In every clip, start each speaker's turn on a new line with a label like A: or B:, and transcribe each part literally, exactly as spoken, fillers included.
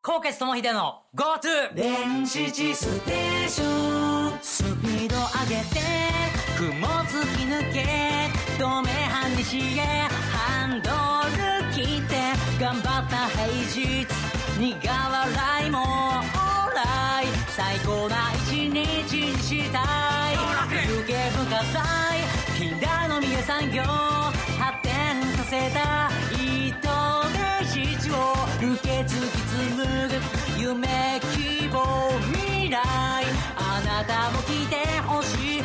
A: コーケス智秀の GoTo 電子地ステーション。スピード上げて雲突き抜け透明半日へハンドル切って頑張った平日苦笑いもオーライ最高な一日にしたい。湯気深さい近代の三重産業発展させた糸電子を受け継ぎ紡ぐ夢希望未来あなたも来てほしい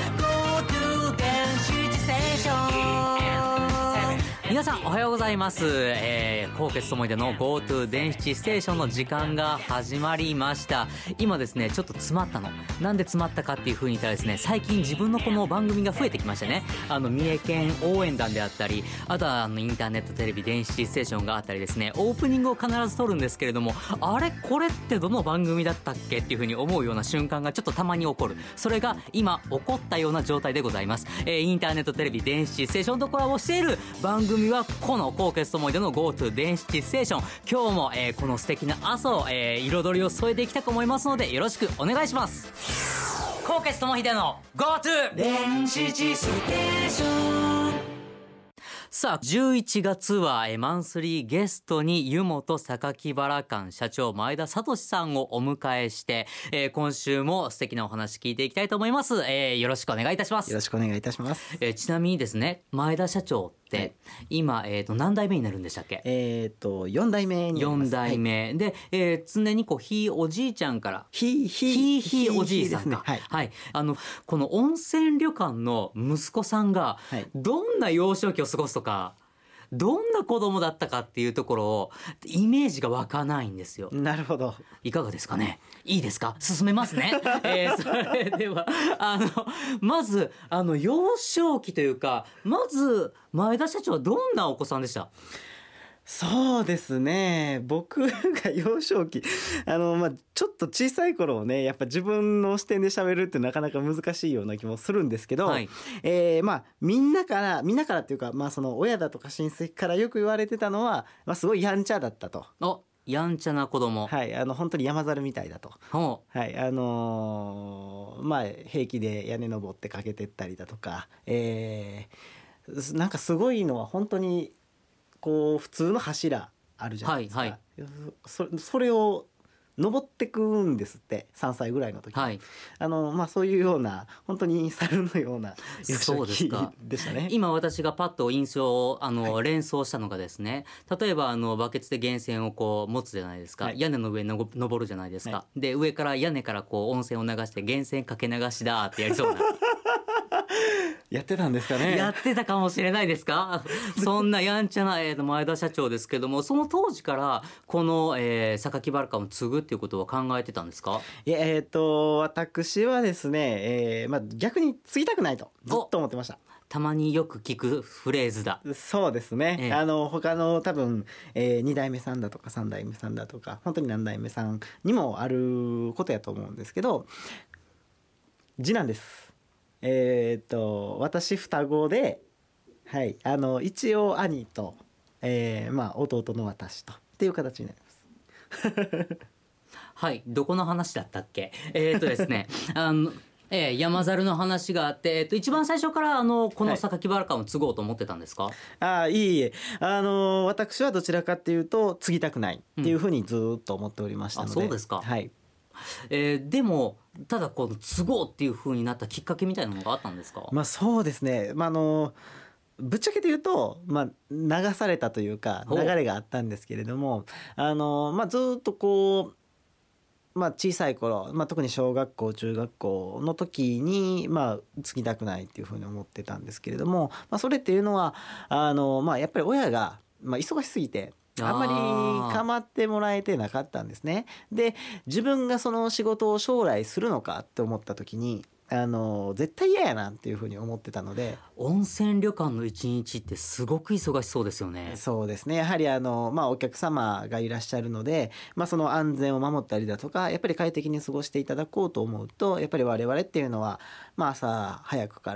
A: GoTo 電子ステーション。皆さんおはようございます、えー、コーケス智秀の GoTo 電子ステーションの時間が始まりました。今ですねちょっと詰まったのなんで詰まったかっていう風に言ったらですね、最近自分のこの番組が増えてきましたね。あの三重県応援団であったり、あとはあのインターネットテレビ電子ステーションがあったりですね、オープニングを必ず撮るんですけれども、あれこれってどの番組だったっけっていう風に思うような瞬間がちょっとたまに起こる。それが今起こったような状態でございます、えー、インターネットテレビ電子ステーションとコラボしている番組はこのコーケス智秀の GoTo 電子ステーション。今日も、えー、この素敵な朝を、えー、彩りを添えていきたく思いますのでよろしくお願いします。コーケス智秀の GoTo 電子ステーション。さあじゅういちがつはえマンスリーゲストに湯本榊原館社長前田聡さんをお迎えして、えー、今週も素敵なお話聞いていきたいと思います、えー、よろしくお願いいたします。
B: よろしくお願いいたします、
A: えー、ちなみにですね前田社長って、はい、今、えー、と何代目になるんでしたっけ？
B: えっ、ー、とよん代目になります。
A: よん代目、はい、で、えー、常にこうひいおじいちゃんから
B: ひいひい
A: ひいおじいさんか、はい、はい、あのこの温泉旅館の息子さんがどんな幼少期を過ごすとか、どんな子供だったかっていうところをイメージが湧かないんですよ。
B: なるほど。
A: いかがですかね。いいですか、進めますね、えー、それではあのまずあの幼少期というか、まず前田社長はどんなお子さんでした？
B: そうですね、僕が幼少期あの、まあ、ちょっと小さい頃をねやっぱ自分の視点で喋るってなかなか難しいような気もするんですけど、はい、えー、まあみんなからみんなからっていうか、まあ、その親だとか親戚からよく言われてたのは、まあ、すごいやんちゃだったと。
A: おやんちゃな子供、
B: はい、あの本当に山猿みたいだと、はい、あのー、まあ平気で屋根登ってかけてったりだとか、えー、なんかすごいのは本当にこう普通の柱あるじゃないですか、はいはい、そ, それを登ってくんですってさんさいぐらいの時、はい、あのまあ、そういうような本当に猿のような幼少期でしたね。
A: 今私がパッと印象あの、はい、連想したのがですね、例えばあのバケツで源泉をこう持つじゃないですか、はい、屋根の上にの登るじゃないですか、はい、で上から屋根からこう温泉を流して源泉かけ流しだってやりそうな
B: やってたんですかね。
A: やってたかもしれないですかそんなやんちゃな、えー、前田社長ですけども、その当時からこの、えー、榊原館を継ぐっていうことは考えてたんですか？
B: いや、えー、と私はですね、えーまあ、逆に継ぎたくないとずっと思ってました。
A: たまによく聞くフレーズだ。
B: そうですね、ええ、あの他の多分、えー、に代目さんだとかさん代目さんだとか本当に何代目さんにもあることやと思うんですけど、次男です。えー、と私双子で、はい、あの一応兄と、えーまあ、弟の私とっていう形になります
A: はい、どこの話だったっけ？えー、とですねあのえー、山猿の話があって、えー、と一番最初からあのこの榊原館を継ごうと思ってたんですか？はい、
B: あいいえ、あの私はどちらかっていうと継ぎたくないっていうふうにずっと思っておりましたので、うん、
A: あそうですか、
B: はい、
A: えー、でもただこの継ごうっていう風になったきっかけみたいなのがあったんですか？
B: まあそうですね、まあ、あのぶっちゃけて言うと、まあ、流されたというか流れがあったんですけれども、あの、まあ、ずっとこう、まあ、小さい頃、まあ、特に小学校中学校の時に、まあ、継ぎたくないっていうふうに思ってたんですけれども、まあ、それっていうのはあの、まあ、やっぱり親が、まあ、忙しすぎてあんまり構ってもらえてなかったんですね。で自分がその仕事を将来するのかって思った時にあの絶対嫌やなっていうふうに思ってたので、
A: 温泉旅館の一日ってすごく忙しそうですよね。
B: そうですね、やはりあの、まあ、お客様がいらっしゃるので、まあ、その安全を守ったりだとかやっぱり快適に過ごしていただこうと思うとやっぱり我々っていうのは、まあ、朝早くから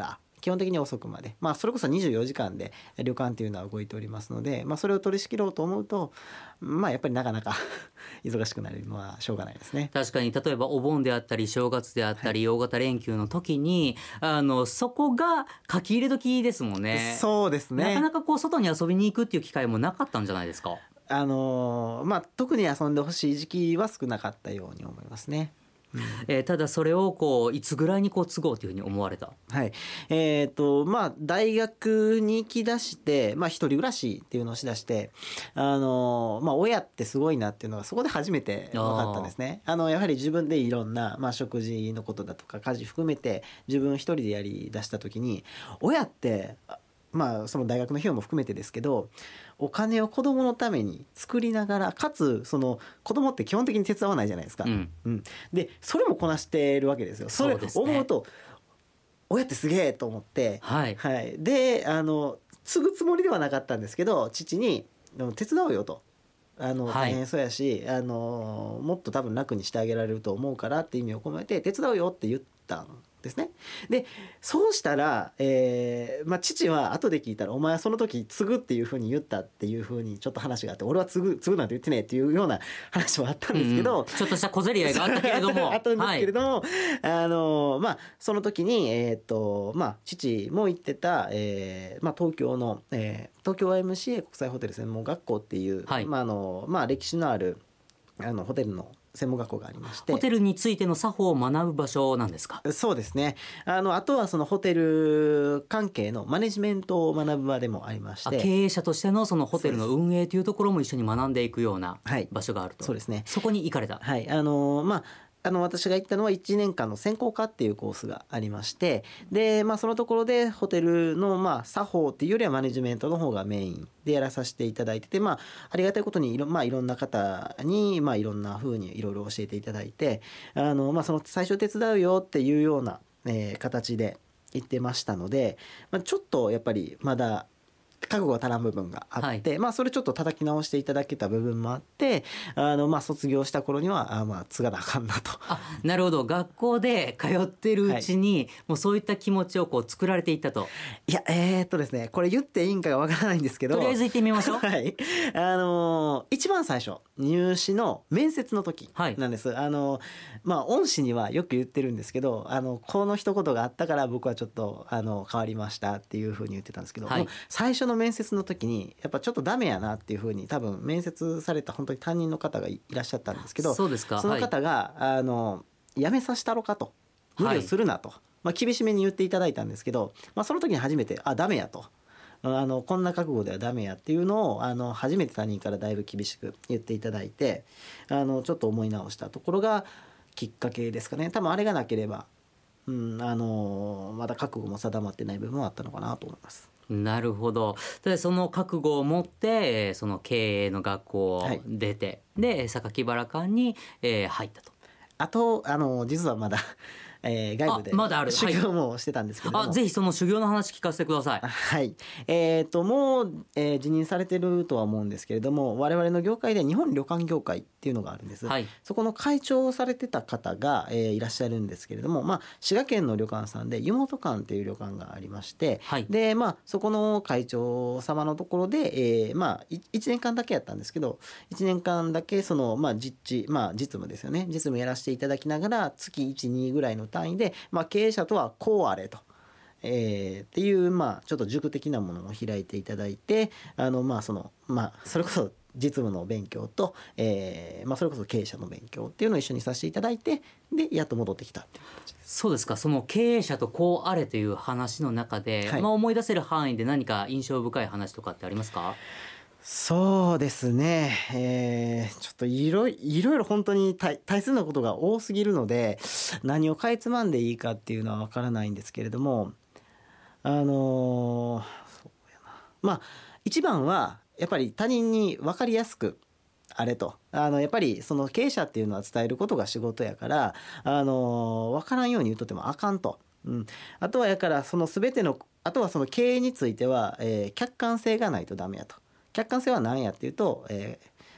B: 基本的に遅くまで、まあ、それこそにじゅうよじかんで旅館っていうのは動いておりますので、まあ、それを取り仕切ろうと思うと、まあ、やっぱりなかなか忙しくなるのはしょうがないですね。
A: 確かに、例えばお盆であったり正月であったり、はい、大型連休の時にあのそこが書き入れ時ですもんね。
B: そうですね。
A: なかなかこう外に遊びに行くっていう機会もなかったんじゃないですか。
B: あのーまあ、特に遊んでほしい時期は少なかったように思いますね。うん、
A: えー、ただそれをこういつぐらいにこう継ごうというふうに思われた。
B: はいえーとまあ、大学に行き出して、まあ、一人暮らしっていうのをしだして、あの、まあ、親ってすごいなっていうのがそこで初めて分かったんですね。あのやはり自分でいろんな、まあ、食事のことだとか家事含めて自分一人でやり出した時に、親ってまあ、その大学の費用も含めてですけど、お金を子供のために作りながら、かつその子供って基本的に手伝わないじゃないですか、うんうん、でそれもこなしてるわけですよ。それ思うと親ってすげえと思って、
A: はい
B: はい、であの継ぐつもりではなかったんですけど、父に手伝おうよと、あの大変そうやし、はい、あのもっと多分楽にしてあげられると思うからって意味を込めて手伝うよって言ったんですね。でそうしたら、えーまあ、父は後で聞いたら、お前はその時継ぐっていう風に言ったっていう風にちょっと話があって、俺は継ぐ継ぐなんて言ってねえっていうような話もあったんですけど、
A: うんうん、ちょっとした小競り合いがあったけれども
B: あったんですけれども、はい、あのまあ、その時に、えーとまあ、父も行ってた、えーまあ、東京の、えー、東京 ワイエムシーエー 国際ホテル専門学校っていう、はい、まああのまあ、歴史のあるあのホテルの専門学校がありまして、
A: ホテルについての作法を学ぶ場所なんですか。
B: そうですね。あのあとはそのホテル関係のマネジメントを学ぶ場でもありまして、
A: 経営者としてのそのホテルの運営というところも一緒に学んでいくような場所があると、はい、
B: そうですね。
A: そこに行かれた。
B: はい、あのまああの私が行ったのはいちねんかんの専攻科っていうコースがありまして、で、まあ、そのところでホテルのまあ作法っていうよりはマネジメントの方がメインでやらさせていただいてて、まあ、ありがたいことにいろ、まあ、いろんな方に、まあ、いろんな風にいろいろ教えていただいて、あの、まあ、その最初手伝うよっていうような、えー、形で行ってましたので、まあ、ちょっとやっぱりまだ覚悟が足らん部分があって、はい、まあ、それちょっと叩き直していただけた部分もあって、あのまあ卒業した頃にはあまあ継がなあかんなと。
A: あ、なるほど。学校で通ってるうちに、はい、もうそういった気持ちをこう作られていったと。
B: いやえー、っとですねこれ言っていいんかがわからないんですけど、
A: とりあえず行ってみましょう。
B: はい、あの一番最初入試の面接の時なんです、はい、あのまあ恩師にはよく言ってるんですけど、あのこの一言があったから僕はちょっとあの変わりましたっていうふうに言ってたんですけど、はい、最初の面接の時にやっぱちょっとダメやなっていうふうに多分面接された本当に担任の方がいらっしゃったんですけど、
A: そうですか。
B: その方が、はい、あの辞めさせたろかと、無理をするなと、はい、まあ、厳しめに言っていただいたんですけど、まあ、その時に初めてあダメやと、あのこんな覚悟ではダメやっていうのをあの初めて他人からだいぶ厳しく言っていただいて、あのちょっと思い直したところがきっかけですかね。多分あれがなければ、うん、あのまだ覚悟も定まってない部分はあったのかなと思います。
A: なるほど。でその覚悟を持ってその経営の学校を出て、はい、で榊原館に、えー、入ったと。
B: あとあの実はまだえー、外部で
A: まだある
B: 修行もしてたんですけども、
A: あぜひその修行の話聞かせてください。
B: はい、えー、ともう、えー、辞任されてるとは思うんですけれども、我々の業界で日本旅館業界っていうのがあるんです、はい、そこの会長をされてた方が、えー、いらっしゃるんですけれども、まあ、滋賀県の旅館さんで湯本館っていう旅館がありまして、はい、でまあ、そこの会長様のところで、えーまあ、いちねんかんだけやったんですけど、いちねんかんだけその、まあ、実地、まあ、実務ですよね、実務やらせていただきながら月いち、にぐらいの単位で、まあ、経営者とはこうあれと、えー、っていう、まあ、ちょっと塾的なものを開いていただいて、あの、まあそのまあ、それこそ実務の勉強と、えーまあ、それこそ経営者の勉強っていうのを一緒にさせていただいて、でやっと戻ってきたっていう感じです。
A: そうですか。その経営者とこうあれという話の中で、はい、まあ、思い出せる範囲で何か印象深い話とかってありますか？
B: そうですね、えー、ちょっといろいろいろ本当に 大, 大切なことが多すぎるので何をかいつまんでいいかっていうのは分からないんですけれども、あのー、そうやな、まあ一番はやっぱり他人に分かりやすくあれと、あのやっぱりその経営者っていうのは伝えることが仕事やから、あのー、分からんように言うとってもあかんと、うん、あとはやからその全てのあとはその経営については、えー、客観性がないとダメやと。客観性は何やっていうと、えー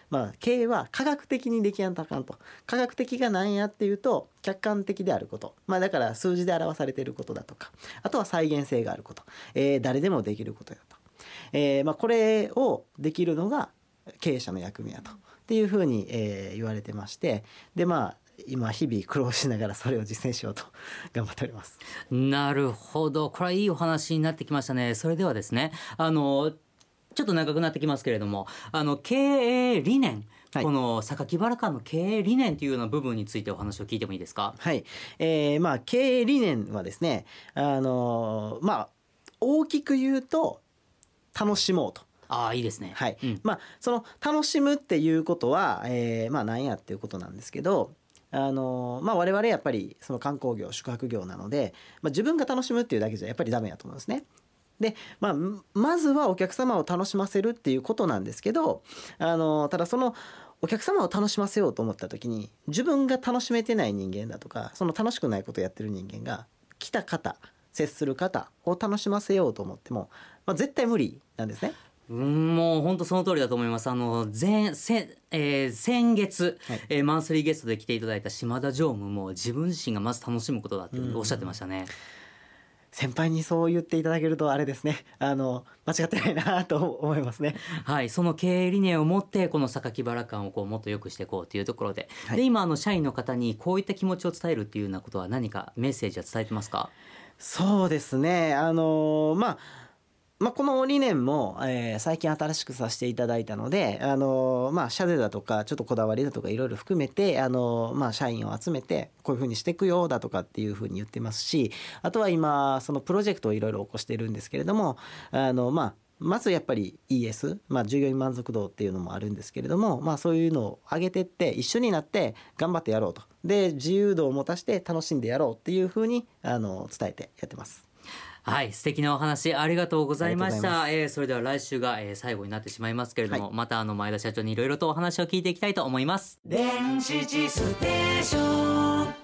B: まあ、経営は科学的にできやんとあかんと。科学的が何やっていうと客観的であること、まあ、だから数字で表されていることだとか、あとは再現性があること、えー、誰でもできることだと、えーまあ、これをできるのが経営者の役目やとっていうふうに、えー、言われてまして、でまあ今日々苦労しながらそれを実践しようと頑張っております。
A: なるほど、これはいいお話になってきましたね。それではですね、あのちょっと長くなってきますけれども、あの経営理念、はい、この榊原館の経営理念というような部分についてお話を聞いてもいいですか？
B: はい、えー、まあ経営理念はですね、あのまあ大きく言うと楽しもうと。
A: ああ、いいですね。
B: はい、
A: うん、
B: まあその楽しむっていうことは、えー、まあ何やっていうことなんですけど、あのまあ、我々やっぱりその観光業宿泊業なので、まあ、自分が楽しむっていうだけじゃやっぱりダメだと思うんですね。で、まあ、まずはお客様を楽しませるっていうことなんですけど、あのただそのお客様を楽しませようと思った時に自分が楽しめてない人間だとか、その楽しくないことをやってる人間が来た方、接する方を楽しませようと思っても、まあ、絶対無理なんですね。
A: うん、もう本当その通りだと思います。あの前せ、えー、先月、はい、えー、マンスリーゲストで来ていただいた島田常務も自分自身がまず楽しむことだっておっしゃってましたね。
B: 先輩にそう言っていただけるとあれですね、あの間違ってないなと思いますね。
A: はい、その経営理念を持ってこの榊原館をこうもっと良くしていこうというところで、はい、で今あの社員の方にこういった気持ちを伝えるっていうようなことは何かメッセージは伝えてますか？
B: そうですね、あのまあまあ、この理念も、えー、最近新しくさせていただいたので、あのーまあ、社税だとかちょっとこだわりだとかいろいろ含めて、あのーまあ、社員を集めてこういうふうにしていくよだとかっていうふうに言ってますし、あとは今そのプロジェクトをいろいろ起こしているんですけれども、あのーまあ、まずやっぱり イーエス、まあ、従業員満足度っていうのもあるんですけれども、まあ、そういうのを上げていって一緒になって頑張ってやろうと、で自由度を持たせて楽しんでやろうっていうふうにあの伝えてやってます。
A: はい、素敵なお話ありがとうございました。えー、それでは来週が、えー、最後になってしまいますけれども、はい、またあの前田社長にいろいろとお話を聞いていきたいと思います。電子地ステーション。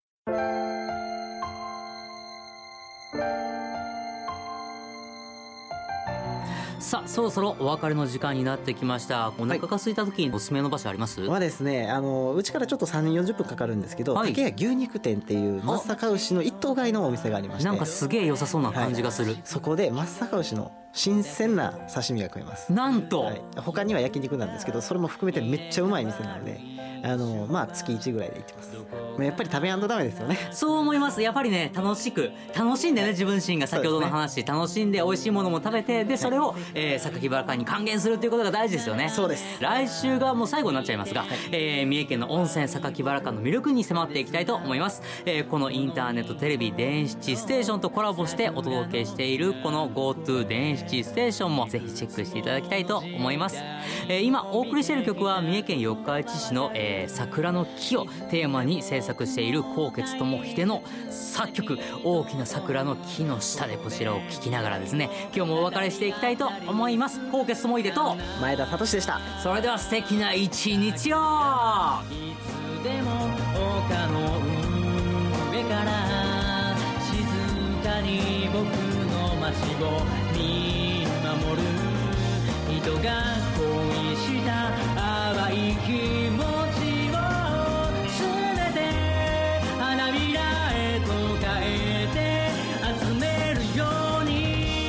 A: さあそろそろお別れの時間になってきました。お腹が空いた時におすすめの場所あります？
B: はですね、あのうちからちょっとさんじゅうよんじゅっぷんかかるんですけど、はい、竹谷牛肉店っていう松阪牛の一頭買いのお店がありまして、
A: なんかすげえ良さそうな感じがする、はい、
B: そこで松阪牛の新鮮な刺身が食えます。
A: なんと、はい、
B: 他には焼肉なんですけど、それも含めてめっちゃうまい店なので、あのまあ月いちぐらいで行ってます。やっぱり食べやんとダメですよね。
A: そう思います。やっぱりね、楽しく楽しんでね、自分自身が先ほどの話、ね、楽しんで美味しいものも食べて、でそれを、えー、榊原館に還元するということが大事ですよね。
B: そうです。
A: 来週がもう最後になっちゃいますが、はい、えー、三重県の温泉榊原館の魅力に迫っていきたいと思います。えー、このインターネットテレビ電七ステーションとコラボしてお届けしているこの GoTo 電七ステーションもぜひチェックしていただきたいと思います。えー、今お送りしている曲は三重県四日市市の、えー、桜の木をテーマに制作している纐纈智秀の作曲、大きな桜の木の下でこちらを聴きながらですね、今日もお別れしていきたいと思います。纐纈智秀と
B: 前田聡でした。
A: それでは素敵な一日を。いつでも丘の上から静かに僕の街を見守る人が恋した淡い気持ちを全て花びらへと変えて集めるように。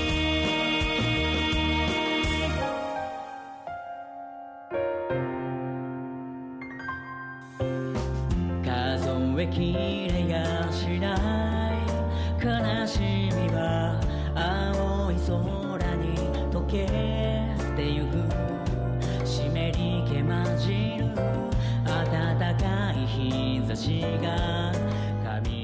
A: 数えきれやしない悲しみは青い空に溶けてゆく、湿り気混じる暖かい日差しが髪